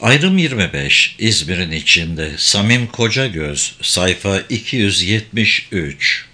Ayrım 25, İzmir'in içinde, Samim Kocagöz, sayfa 273.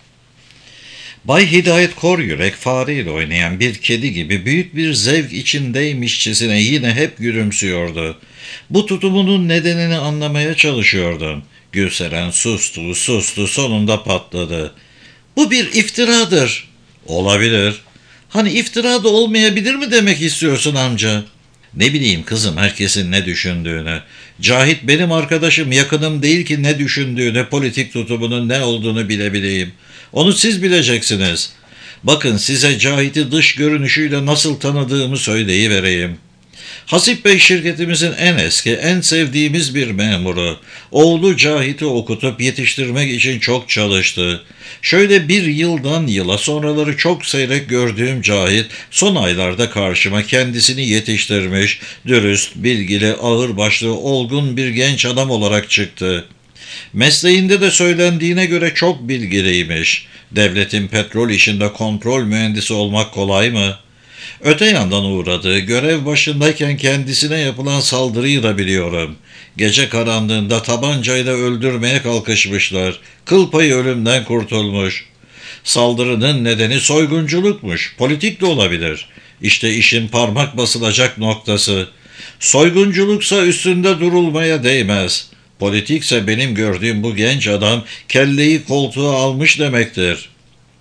Bay Hidayet Koryürek fareyle oynayan bir kedi gibi büyük bir zevk içindeymişçesine yine hep gülümsüyordu. Bu tutumunun nedenini anlamaya çalışıyordum. Gülseren sustu, sonunda patladı. Bu bir iftiradır. Olabilir. Hani iftira da olmayabilir mi demek istiyorsun amca? Ne bileyim kızım herkesin ne düşündüğünü. Cahit benim arkadaşım, yakınım değil ki ne düşündüğünü, politik tutumunun ne olduğunu bilebileyim. Onu siz bileceksiniz. Bakın size Cahit'i dış görünüşüyle nasıl tanıdığımı söyleyivereyim. Hasip Bey şirketimizin en eski, en sevdiğimiz bir memuru. Oğlu Cahit'i okutup yetiştirmek için çok çalıştı. Şöyle bir yıldan yıla sonraları çok seyrek gördüğüm Cahit, son aylarda karşıma kendisini yetiştirmiş, dürüst, bilgili, ağırbaşlı, olgun bir genç adam olarak çıktı. Mesleğinde de söylendiğine göre çok bilgiliymiş. Devletin petrol işinde kontrol mühendisi olmak kolay mı? Öte yandan uğradığı görev başındayken kendisine yapılan saldırıyı da biliyorum. Gece karanlığında tabancayla öldürmeye kalkışmışlar. Kıl payı ölümden kurtulmuş. Saldırının nedeni soygunculukmuş. Politik de olabilir. İşte işin parmak basılacak noktası. Soygunculuksa üstünde durulmaya değmez. Politikse benim gördüğüm bu genç adam kelleyi koltuğa almış demektir.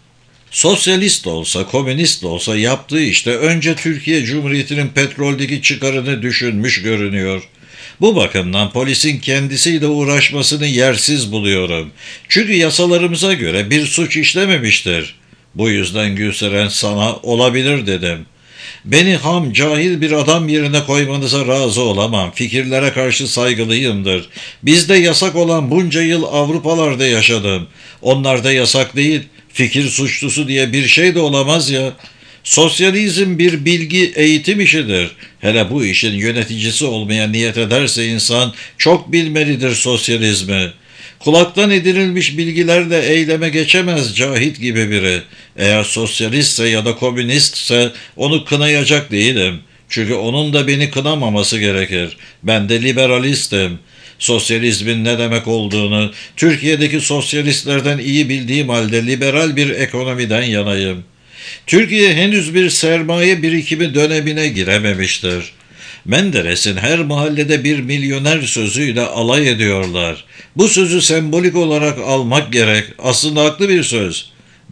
Sosyalist de olsa, komünist de olsa yaptığı işte önce Türkiye Cumhuriyeti'nin petroldeki çıkarını düşünmüş görünüyor. Bu bakımdan polisin kendisiyle uğraşmasını yersiz buluyorum. Çünkü yasalarımıza göre bir suç işlememiştir. Bu yüzden Gülseren sana olabilir dedim. Beni ham, cahil bir adam yerine koymanıza razı olamam. Fikirlere karşı saygılıyımdır. Bizde yasak olan bunca yıl Avrupalarda yaşadım. Onlarda yasak değil, fikir suçlusu diye bir şey de olamaz ya. Sosyalizm bir bilgi eğitim işidir. Hele bu işin yöneticisi olmaya niyet ederse insan çok bilmelidir sosyalizmi. Kulaktan edinilmiş bilgilerle eyleme geçemez Cahit gibi biri. Eğer sosyalistse ya da komünistse onu kınayacak değilim. Çünkü onun da beni kınamaması gerekir. Ben de liberalistim. Sosyalizmin ne demek olduğunu Türkiye'deki sosyalistlerden iyi bildiğim halde liberal bir ekonomiden yanayım. Türkiye henüz bir sermaye birikimi dönemine girememiştir. Menderes'in her mahallede bir milyoner sözüyle alay ediyorlar. Bu sözü sembolik olarak almak gerek. Aslında haklı bir söz.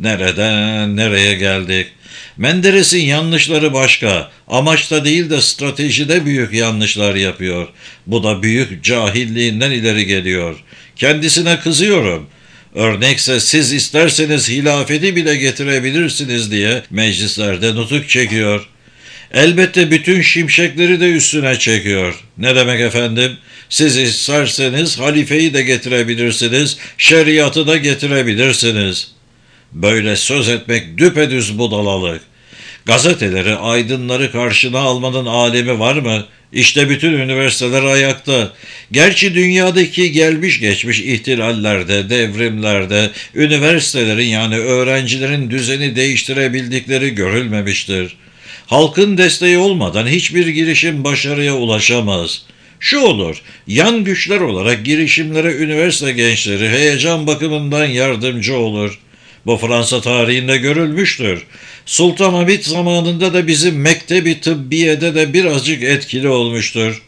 Nereden nereye geldik? Menderes'in yanlışları başka. Amaçta değil de stratejide büyük yanlışlar yapıyor. Bu da büyük cahilliğinden ileri geliyor. Kendisine kızıyorum. Örnekse siz isterseniz hilafeti bile getirebilirsiniz diye meclislerde nutuk çekiyor. Elbette bütün şimşekleri de üstüne çekiyor. Ne demek efendim? Siz isterseniz halifeyi de getirebilirsiniz, şeriatı da getirebilirsiniz. Böyle söz etmek düpedüz budalalık. Gazeteleri, aydınları karşına almanın alemi var mı? İşte bütün üniversiteler ayakta. Gerçi dünyadaki gelmiş geçmiş ihtilallerde, devrimlerde, üniversitelerin yani öğrencilerin düzeni değiştirebildikleri görülmemiştir. Halkın desteği olmadan hiçbir girişim başarıya ulaşamaz. Şu olur, yan güçler olarak girişimlere üniversite gençleri heyecan bakımından yardımcı olur. Bu Fransa tarihinde görülmüştür. Sultanahmet zamanında da bizim Mektebi Tıbbiye'de de birazcık etkili olmuştur.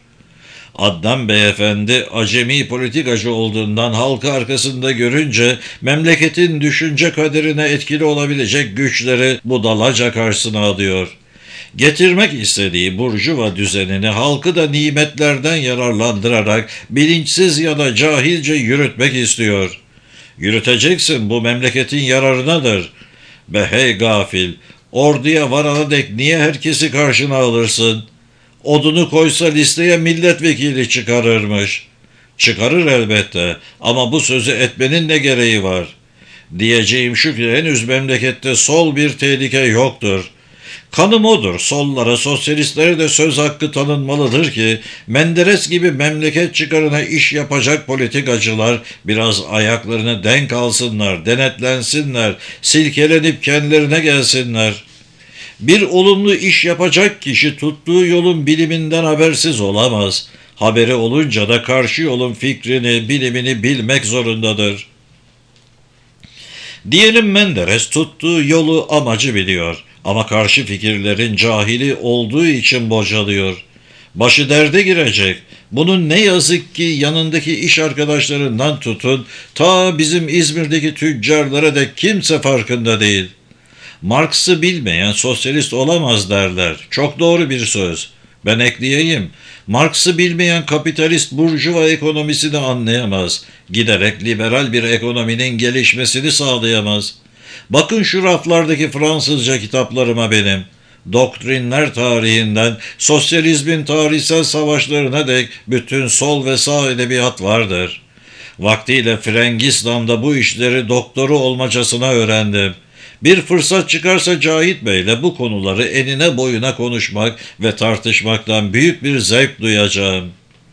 Adnan Beyefendi acemi politikacı olduğundan halkı arkasında görünce memleketin düşünce kaderine etkili olabilecek güçleri budalaca karşısına alıyor. Getirmek istediği burjuva düzenini halkı da nimetlerden yararlandırarak bilinçsiz ya da cahilce yürütmek istiyor. Yürüteceksin, bu memleketin yararınadır. Be hey gafil, orduya varana dek niye herkesi karşına alırsın? Odunu koysa listeye milletvekili çıkarırmış. Çıkarır elbette ama bu sözü etmenin ne gereği var? Diyeceğim şu ki henüz memlekette sol bir tehlike yoktur. Kanım odur. Sollara, sosyalistlere de söz hakkı tanınmalıdır ki Menderes gibi memleket çıkarına iş yapacak politikacılar biraz ayaklarını denk alsınlar, denetlensinler, silkelenip kendilerine gelsinler. Bir olumlu iş yapacak kişi tuttuğu yolun biliminden habersiz olamaz. Haberi olunca da karşı yolun fikrini, bilimini bilmek zorundadır. Diyelim Menderes tuttuğu yolu, amacı biliyor ama karşı fikirlerin cahili olduğu için bocalıyor. Başı derde girecek. Bunun ne yazık ki yanındaki iş arkadaşlarından tutun ta bizim İzmir'deki tüccarlara da kimse farkında değil. Marx'ı bilmeyen sosyalist olamaz derler. Çok doğru bir söz. Ben ekleyeyim. Marx'ı bilmeyen kapitalist burjuva ekonomisini anlayamaz. Giderek liberal bir ekonominin gelişmesini sağlayamaz. Bakın şu raflardaki Fransızca kitaplarıma benim. Doktrinler tarihinden sosyalizmin tarihsel savaşlarına dek bütün sol ve sağ edebiyat vardır. Vaktiyle Frangistan'da bu işleri doktoru olmacasına öğrendim. Bir fırsat çıkarsa Cahit Bey'le bu konuları enine boyuna konuşmak ve tartışmaktan büyük bir zevk duyacağım.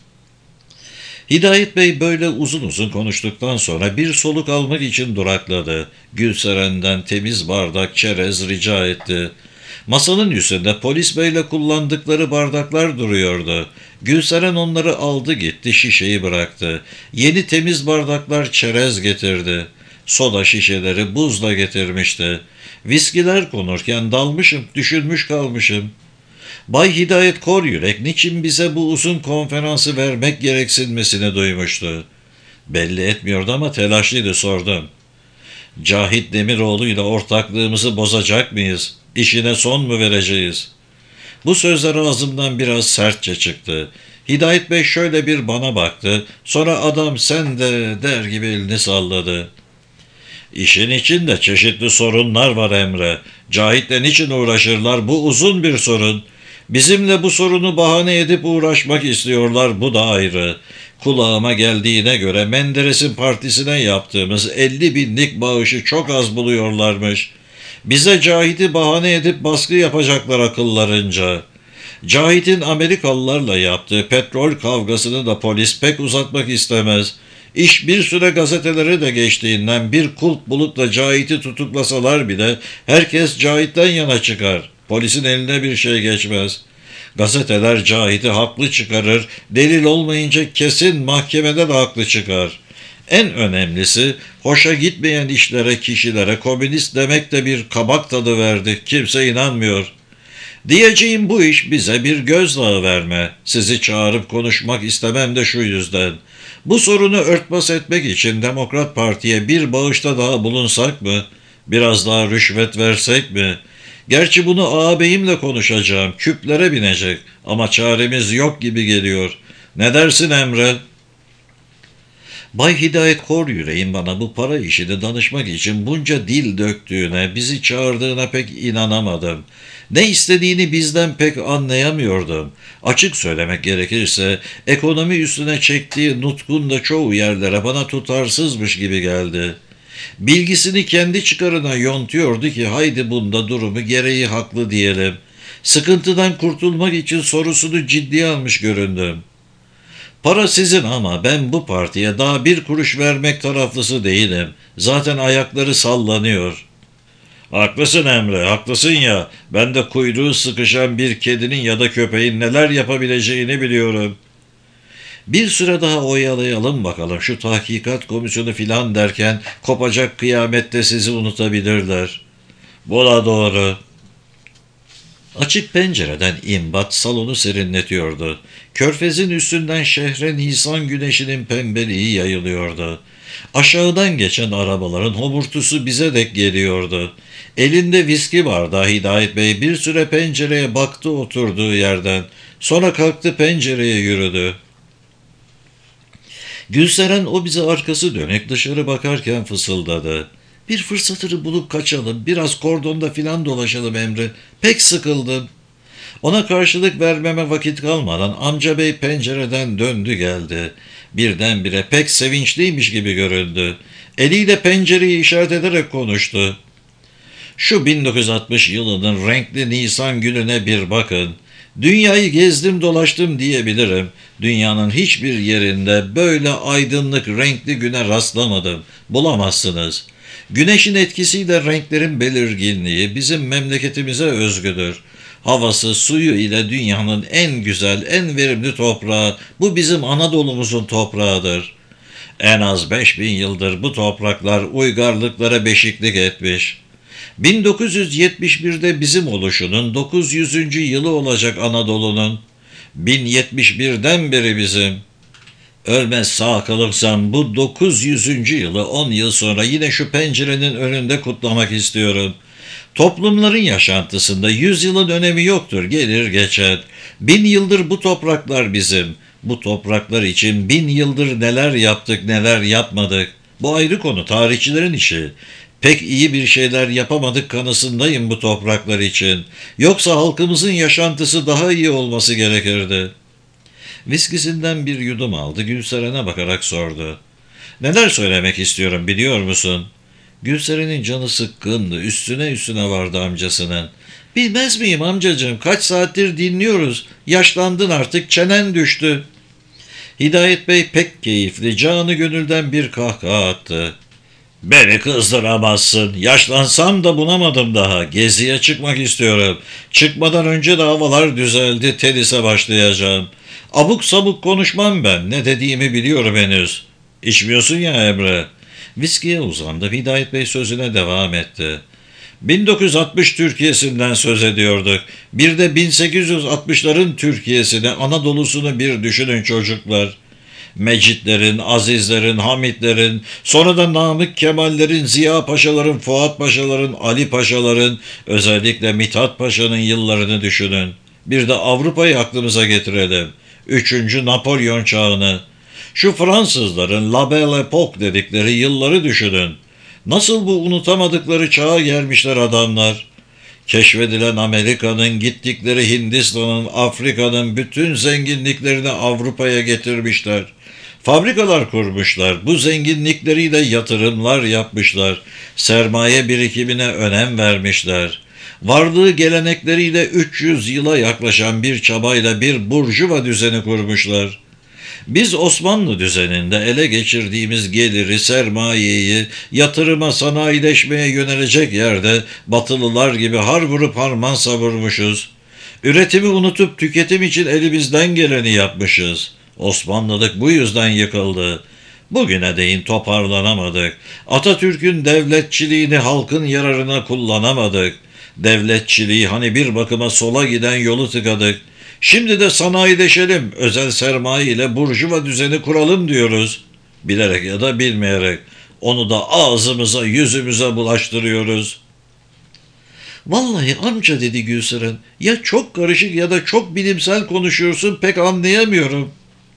Hidayet Bey böyle uzun uzun konuştuktan sonra bir soluk almak için durakladı. Gülseren'den temiz bardak çerez rica etti. Masanın üstünde polis beyle kullandıkları bardaklar duruyordu. Gülseren onları aldı gitti, şişeyi bıraktı. Yeni temiz bardaklar çerez getirdi. Soda şişeleri buzla getirmişti. Viskiler konurken dalmışım, düşünmüş kalmışım. Bay Hidayet Koryürek niçin bize bu uzun konferansı vermek gereksinmesini duymuştu. Belli etmiyordu ama telaşlıydı, sordum. Cahit Demiroğlu ile ortaklığımızı bozacak mıyız? İşine son mu vereceğiz? Bu sözler ağzımdan biraz sertçe çıktı. Hidayet Bey şöyle bir bana baktı. Sonra adam sen de der gibi elini salladı. İşin içinde çeşitli sorunlar var Emre. Cahit'le niçin uğraşırlar? Bu uzun bir sorun. Bizimle bu sorunu bahane edip uğraşmak istiyorlar. Bu da ayrı. Kulağıma geldiğine göre Menderes'in partisine yaptığımız 50 binlik bağışı çok az buluyorlarmış. Bize Cahit'i bahane edip baskı yapacaklar akıllarınca. Cahit'in Amerikalılarla yaptığı petrol kavgasını da polis pek uzatmak istemez. İş bir süre gazetelere de geçtiğinden bir kulp bulup da Cahit'i tutuklasalar bile herkes Cahit'ten yana çıkar. Polisin eline bir şey geçmez. Gazeteler Cahit'i haklı çıkarır, delil olmayınca kesin mahkemede de haklı çıkar. En önemlisi hoşa gitmeyen işlere, kişilere komünist demek de bir kabak tadı verdi. Kimse inanmıyor. Diyeceğim bu iş bize bir gözdağı verme. Sizi çağırıp konuşmak istemem de şu yüzden. Bu sorunu örtbas etmek için Demokrat Parti'ye bir bağışta daha bulunsak mı? Biraz daha rüşvet versek mi? Gerçi bunu ağabeyimle konuşacağım. Küplere binecek. Ama çaremiz yok gibi geliyor. Ne dersin Emre? Bay Hidayet Koryürek'in bana bu para işini danışmak için bunca dil döktüğüne, bizi çağırdığına pek inanamadım. Ne istediğini bizden pek anlayamıyordum. Açık söylemek gerekirse ekonomi üstüne çektiği nutkun da çoğu yerlere bana tutarsızmış gibi geldi. Bilgisini kendi çıkarına yontuyordu ki haydi bunda durumu gereği haklı diyelim. Sıkıntıdan kurtulmak için sorusunu ciddiye almış göründüm. Para sizin ama ben bu partiye daha bir kuruş vermek taraflısı değilim. Zaten ayakları sallanıyor. Haklısın Emre, haklısın ya. Ben de kuyruğu sıkışan bir kedinin ya da köpeğin neler yapabileceğini biliyorum. Bir süre daha oyalayalım bakalım şu tahkikat komisyonu filan derken kopacak kıyamette sizi unutabilirler. Bu da doğru. Açık pencereden imbat salonu serinletiyordu. Körfezin üstünden şehre Nisan güneşinin pembeliği yayılıyordu. Aşağıdan geçen arabaların homurtusu bize dek geliyordu. Elinde viski bardağı Hidayet Bey bir süre pencereye baktı oturduğu yerden. Sonra kalktı pencereye yürüdü. Gülseren o bize arkası dönük dışarı bakarken fısıldadı. Bir fırsatını bulup kaçalım, biraz kordonda filan dolaşalım Emre. Pek sıkıldım. Ona karşılık vermeme vakit kalmadan amca bey pencereden döndü geldi. Birdenbire pek sevinçliymiş gibi göründü. Eliyle pencereyi işaret ederek konuştu. Şu 1960 yılının renkli Nisan gününe bir bakın. Dünyayı gezdim dolaştım diyebilirim. Dünyanın hiçbir yerinde böyle aydınlık renkli güne rastlamadım. Bulamazsınız. Güneşin etkisiyle renklerin belirginliği bizim memleketimize özgüdür. Havası, suyu ile dünyanın en güzel, en verimli toprağı, bu bizim Anadolu'muzun toprağıdır. En az 5000 yıldır bu topraklar uygarlıklara beşiklik etmiş. 1971'de bizim oluşunun 900. yılı olacak Anadolu'nun. 1071'den beri bizim. Ölmez sağ kalırsam bu 900. yılı 10 yıl sonra yine şu pencerenin önünde kutlamak istiyorum. Toplumların yaşantısında 100 yılın önemi yoktur, gelir geçer. 1000 yıldır bu topraklar bizim. Bu topraklar için 1000 yıldır neler yaptık, neler yapmadık. Bu ayrı konu, tarihçilerin işi. Pek iyi bir şeyler yapamadık kanısındayım bu topraklar için. Yoksa halkımızın yaşantısı daha iyi olması gerekirdi. Viskisinden bir yudum aldı, Gülseren'e bakarak sordu. Neler söylemek istiyorum biliyor musun? Gülseren'in canı sıkkındı, üstüne vardı amcasının. Bilmez miyim amcacığım, kaç saattir dinliyoruz. Yaşlandın artık, çenen düştü. Hidayet Bey pek keyifli, canı gönülden bir kahkaha attı. Beni kızdıramazsın. Yaşlansam da bunamadım daha. Geziye çıkmak istiyorum. Çıkmadan önce de havalar düzeldi. Tenise başlayacağım. Abuk sabuk konuşmam ben. Ne dediğimi biliyorum henüz. İçmiyorsun ya Emre. Viskiye uzandı. Hidayet Bey sözüne devam etti. 1960 Türkiye'sinden söz ediyorduk. Bir de 1860'ların Türkiye'sini, Anadolu'sunu bir düşünün çocuklar. Mecitlerin, Azizlerin, Hamitlerin, sonra da Namık Kemallerin, Ziya Paşaların, Fuat Paşaların, Ali Paşaların, özellikle Mithat Paşa'nın yıllarını düşünün. Bir de Avrupa'yı aklımıza getirelim. 3. Napolyon çağını. Şu Fransızların La Belle Époque dedikleri yılları düşünün. Nasıl bu unutamadıkları çağa gelmişler adamlar. Keşfedilen Amerika'nın, gittikleri Hindistan'ın, Afrika'nın bütün zenginliklerini Avrupa'ya getirmişler. Fabrikalar kurmuşlar, bu zenginlikleriyle yatırımlar yapmışlar, sermaye birikimine önem vermişler. Varlığı gelenekleriyle 300 yıla yaklaşan bir çabayla bir burjuva düzeni kurmuşlar. Biz Osmanlı düzeninde ele geçirdiğimiz geliri, sermayeyi, yatırıma, sanayileşmeye yönelecek yerde Batılılar gibi har vurup harman savurmuşuz. Üretimi unutup tüketim için elimizden geleni yapmışız. Osmanlılık bu yüzden yıkıldı. Bugüne değin toparlanamadık. Atatürk'ün devletçiliğini halkın yararına kullanamadık. Devletçiliği hani bir bakıma sola giden yolu tıkadık. Şimdi de sanayileşelim, özel sermaye ile burjuva düzeni kuralım diyoruz. Bilerek ya da bilmeyerek. Onu da ağzımıza, yüzümüze bulaştırıyoruz. Vallahi amca dedi Gülseren, ya çok karışık ya da çok bilimsel konuşuyorsun, pek anlayamıyorum.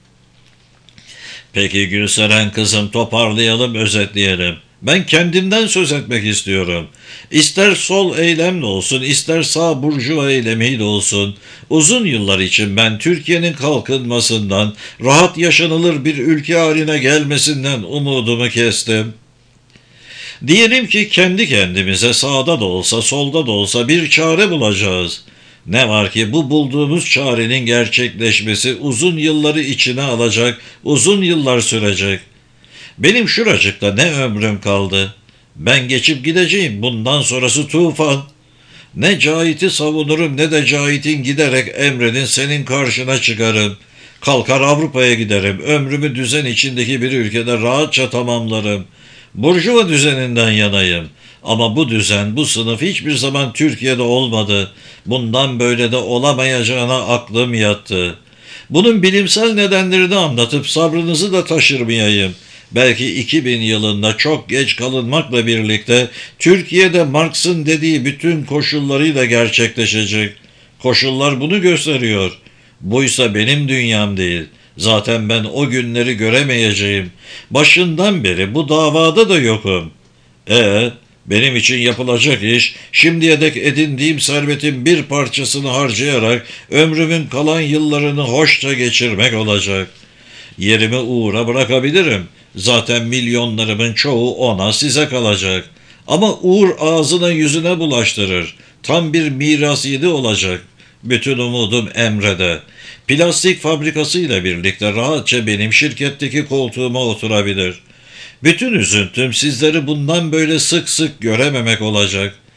Peki Gülseren kızım, toparlayalım, özetleyelim. Ben kendimden söz etmek istiyorum. İster sol eylemle olsun, ister sağ burjuva eylemiyle olsun. Uzun yıllar için ben Türkiye'nin kalkınmasından, rahat yaşanılır bir ülke haline gelmesinden umudumu kestim. Diyelim ki kendi kendimize sağda da olsa, solda da olsa bir çare bulacağız. Ne var ki bu bulduğumuz çarenin gerçekleşmesi uzun yılları içine alacak, uzun yıllar sürecek. Benim şuracıkta ne ömrüm kaldı. Ben geçip gideceğim. Bundan sonrası tufan. Ne Cahit'i savunurum ne de Cahit'in giderek Emre'nin senin karşına çıkarım. Kalkar Avrupa'ya giderim. Ömrümü düzen içindeki bir ülkede rahatça tamamlarım. Burjuva düzeninden yanayım. Ama bu düzen, bu sınıf hiçbir zaman Türkiye'de olmadı. Bundan böyle de olamayacağına aklım yattı. Bunun bilimsel nedenlerini anlatıp sabrınızı da taşırmayayım. Belki 2000 yılında çok geç kalınmakla birlikte Türkiye'de Marx'ın dediği bütün koşullarıyla gerçekleşecek. Koşullar bunu gösteriyor. Buysa benim dünyam değil. Zaten ben o günleri göremeyeceğim. Başından beri bu davada da yokum. Benim için yapılacak iş, şimdiye dek edindiğim servetin bir parçasını harcayarak ömrümün kalan yıllarını hoşça geçirmek olacak. Yerimi Uğur'a bırakabilirim. Zaten milyonlarımın çoğu ona, size kalacak. Ama Uğur ağzına yüzüne bulaştırır. Tam bir miras yedi olacak. Bütün umudum Emre'de. Plastik fabrikasıyla birlikte rahatça benim şirketteki koltuğuma oturabilir. Bütün üzüntüm sizleri bundan böyle sık sık görememek olacak.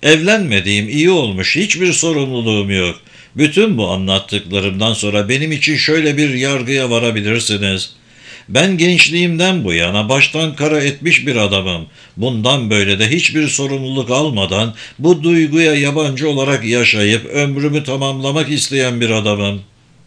Evlenmediğim iyi olmuş, hiçbir sorumluluğum yok. Bütün bu anlattıklarımdan sonra benim için şöyle bir yargıya varabilirsiniz. Ben gençliğimden bu yana baştan kara etmiş bir adamım. Bundan böyle de hiçbir sorumluluk almadan bu duyguya yabancı olarak yaşayıp ömrümü tamamlamak isteyen bir adamım.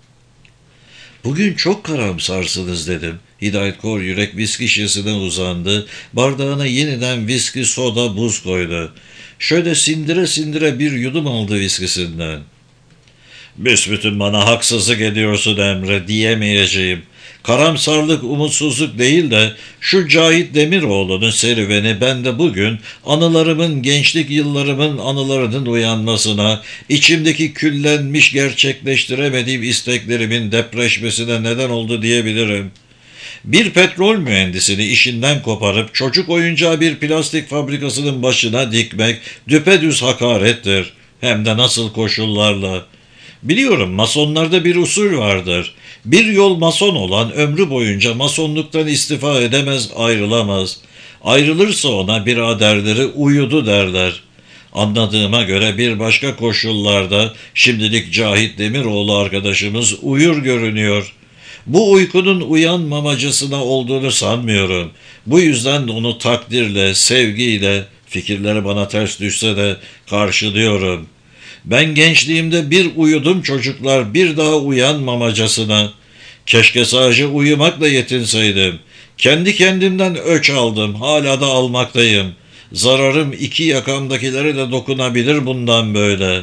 Bugün çok karamsarsınız dedim. Hidayet Kor Yürek viski şişesine uzandı. Bardağına yeniden viski, soda, buz koydu. Şöyle sindire sindire bir yudum aldı viskisinden. Büsbütün bana haksızlık ediyorsun Emre diyemeyeceğim. Karamsarlık, umutsuzluk değil de şu Cahit Demiroğlu'nun serüveni bende bugün anılarımın, gençlik yıllarımın anılarının uyanmasına, içimdeki küllenmiş gerçekleştiremediğim isteklerimin depreşmesine neden oldu diyebilirim. Bir petrol mühendisini işinden koparıp çocuk oyuncağı bir plastik fabrikasının başına dikmek düpedüz hakarettir. Hem de nasıl koşullarla. Biliyorum masonlarda bir usul vardır. Bir yol mason olan ömrü boyunca masonluktan istifa edemez, ayrılamaz. Ayrılırsa ona biraderleri uyudu derler. Anladığıma göre bir başka koşullarda şimdilik Cahit Demiroğlu arkadaşımız uyur görünüyor. Bu uykunun uyanmamacısına olduğunu sanmıyorum. Bu yüzden de onu takdirle, sevgiyle, fikirleri bana ters düşse de karşılıyorum. Ben gençliğimde bir uyudum çocuklar, bir daha uyanmamacasına. Keşke sadece uyumakla yetinseydim. Kendi kendimden öç aldım, hala da almaktayım. Zararım iki yakamdakilere de dokunabilir bundan böyle.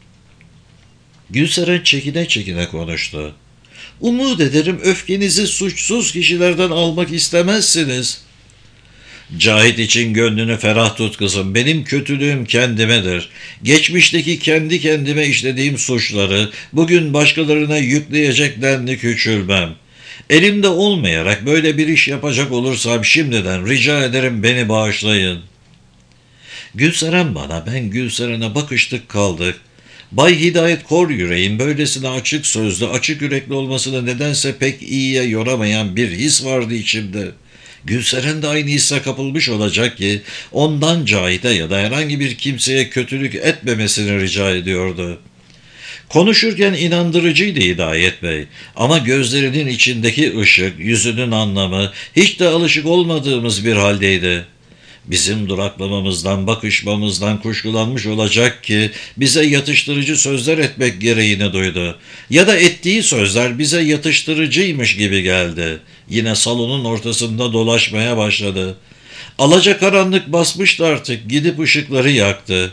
Gülseren çekine çekine konuştu. Umut ederim öfkenizi suçsuz kişilerden almak istemezsiniz. Cahit için gönlünü ferah tut kızım. Benim kötülüğüm kendimedir. Geçmişteki kendi kendime işlediğim suçları bugün başkalarına yükleyecek denli küçülmem. Elimde olmayarak böyle bir iş yapacak olursam şimdiden rica ederim beni bağışlayın. Gülseren bana, ben Gülseren'e bakıştık kaldık. Bay Hidayet Kor Yüreğin böylesine açık sözlü, açık yürekli olmasını nedense pek iyiye yoramayan bir his vardı içimde. Gülseren de aynı hisse kapılmış olacak ki ondan Cahit'e ya da herhangi bir kimseye kötülük etmemesini rica ediyordu. Konuşurken inandırıcıydı Hidayet Bey ama gözlerinin içindeki ışık, yüzünün anlamı hiç de alışık olmadığımız bir haldeydi. Bizim duraklamamızdan, bakışmamızdan kuşkulanmış olacak ki bize yatıştırıcı sözler etmek gereğini duydu. Ya da ettiği sözler bize yatıştırıcıymış gibi geldi. Yine salonun ortasında dolaşmaya başladı. Alacakaranlık basmıştı artık, gidip ışıkları yaktı.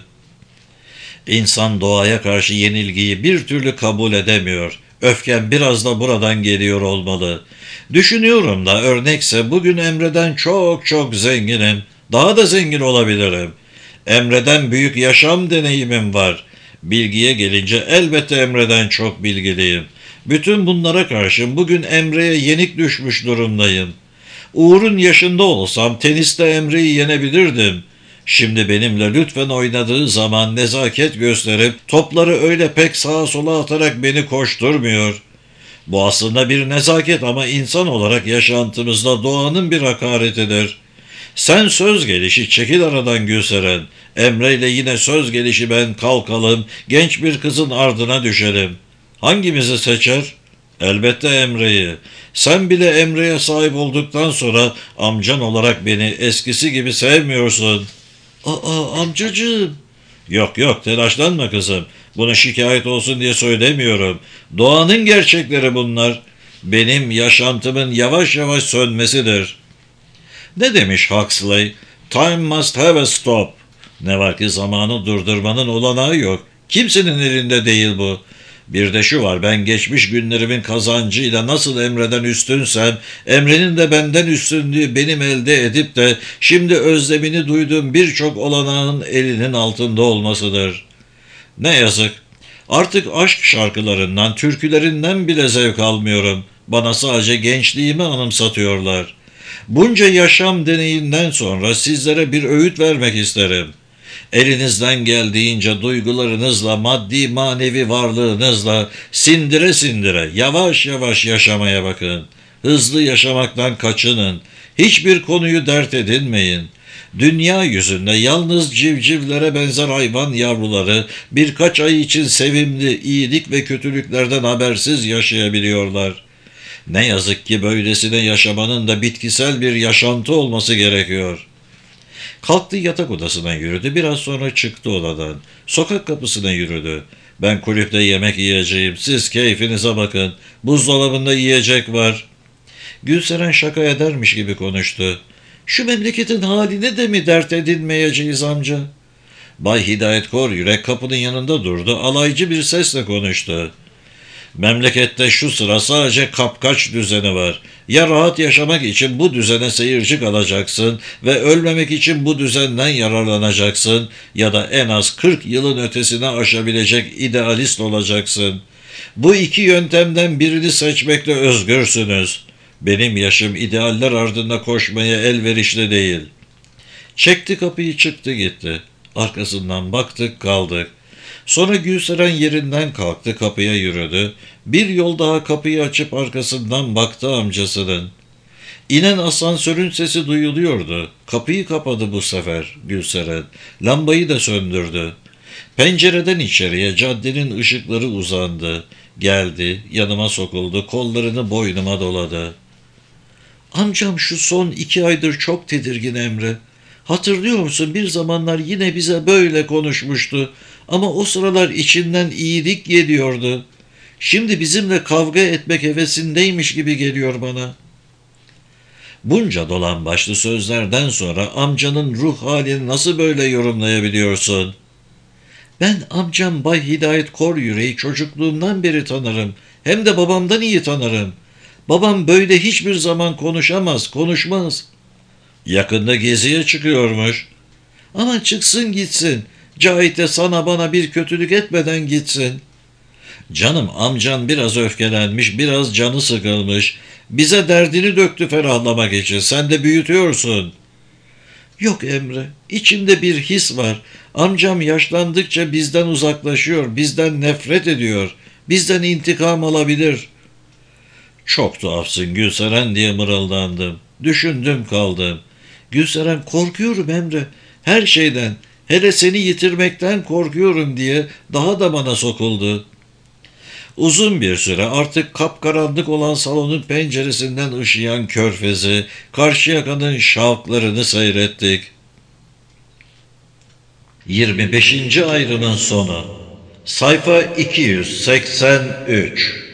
İnsan doğaya karşı yenilgiyi bir türlü kabul edemiyor. Öfkem biraz da buradan geliyor olmalı. Düşünüyorum da örnekse bugün Emre'den çok çok zenginim. Daha da zengin olabilirim. Emre'den büyük yaşam deneyimim var. Bilgiye gelince elbette Emre'den çok bilgiliyim. Bütün bunlara karşın bugün Emre'ye yenik düşmüş durumdayım. Uğur'un yaşında olsam teniste Emre'yi yenebilirdim. Şimdi benimle lütfen oynadığı zaman nezaket gösterip topları öyle pek sağa sola atarak beni koşturmuyor. Bu aslında bir nezaket ama insan olarak yaşantımızda doğanın bir hakaretidir. Sen söz gelişi çekil aradan Gülseren. Emre ile yine söz gelişi ben kalkalım, genç bir kızın ardına düşelim. Hangimizi seçer? Elbette Emre'yi. Sen bile Emre'ye sahip olduktan sonra amcan olarak beni eskisi gibi sevmiyorsun. Aa amcacığım. Yok yok telaşlanma kızım. Bunu şikayet olsun diye söylemiyorum. Doğanın gerçekleri bunlar. Benim yaşantımın yavaş yavaş sönmesidir. Ne demiş Huxley? Time must have a stop. Ne var ki zamanı durdurmanın olanağı yok. Kimsenin elinde değil bu. Bir de şu var, ben geçmiş günlerimin kazancıyla nasıl Emre'den üstünsem, Emre'nin de benden üstünlüğü benim elde edip de şimdi özlemini duyduğum birçok olanağın elinin altında olmasıdır. Ne yazık. Artık aşk şarkılarından, türkülerinden bile zevk almıyorum. Bana sadece gençliğimi anımsatıyorlar. Bunca yaşam deneyinden sonra sizlere bir öğüt vermek isterim. Elinizden geldiğince duygularınızla, maddi manevi varlığınızla sindire sindire yavaş yavaş yaşamaya bakın. Hızlı yaşamaktan kaçının. Hiçbir konuyu dert edinmeyin. Dünya yüzünde yalnız civcivlere benzer hayvan yavruları birkaç ay için sevimli, iyilik ve kötülüklerden habersiz yaşayabiliyorlar. Ne yazık ki böylesine yaşamanın da bitkisel bir yaşantı olması gerekiyor. Kalktı, yatak odasına yürüdü. Biraz sonra çıktı odadan. Sokak kapısına yürüdü. Ben kulüpte yemek yiyeceğim. Siz keyfinize bakın. Buzdolabında yiyecek var. Gülseren şaka edermiş gibi konuştu. Şu memleketin haline de mi dert edinmeyeceğiz amca? Bay Hidayet Koryürek kapının yanında durdu. Alaycı bir sesle konuştu. Memlekette şu sıra sadece kapkaç düzeni var. Ya rahat yaşamak için bu düzene seyirci kalacaksın ve ölmemek için bu düzenden yararlanacaksın ya da en az 40 yılın ötesine aşabilecek idealist olacaksın. Bu iki yöntemden birini seçmekle özgürsünüz. Benim yaşım idealler ardında koşmaya elverişli değil. Çekti kapıyı, çıktı gitti. Arkasından baktık kaldık. Sonra Gülseren yerinden kalktı, kapıya yürüdü. Bir yol daha kapıyı açıp arkasından baktı amcasının. İnen asansörün sesi duyuluyordu. Kapıyı kapadı bu sefer Gülseren. Lambayı da söndürdü. Pencereden içeriye caddenin ışıkları uzandı. Geldi, yanıma sokuldu, kollarını boynuma doladı. Amcam şu son 2 aydır çok tedirgin Emre. Hatırlıyor musun, bir zamanlar yine bize böyle konuşmuştu. Ama o sıralar içinden iyilik geliyordu. Şimdi bizimle kavga etmek hevesindeymiş gibi geliyor bana. Bunca dolan başlı sözlerden sonra amcanın ruh halini nasıl böyle yorumlayabiliyorsun? Ben amcam Bay Hidayet Koryürek'i çocukluğumdan beri tanırım. Hem de babamdan iyi tanırım. Babam böyle hiçbir zaman konuşamaz, konuşmaz. Yakında geziye çıkıyormuş. Ama çıksın gitsin. Cahit de sana bana bir kötülük etmeden gitsin. Canım, amcan biraz öfkelenmiş, biraz canı sıkılmış. Bize derdini döktü ferahlamak için. Sen de büyütüyorsun. Yok Emre, içimde bir his var. Amcam yaşlandıkça bizden uzaklaşıyor, bizden nefret ediyor. Bizden intikam alabilir. Çok tuhafsın Gülseren diye mırıldandım. Düşündüm kaldım. Gülseren, korkuyorum Emre. Her şeyden, hele seni yitirmekten korkuyorum diye daha da bana sokuldu. Uzun bir süre artık kapkaranlık olan salonun penceresinden ışıyan körfezi, Karşıyaka'nın şavklarını seyrettik. 25. ayrımın sonu. Sayfa 283.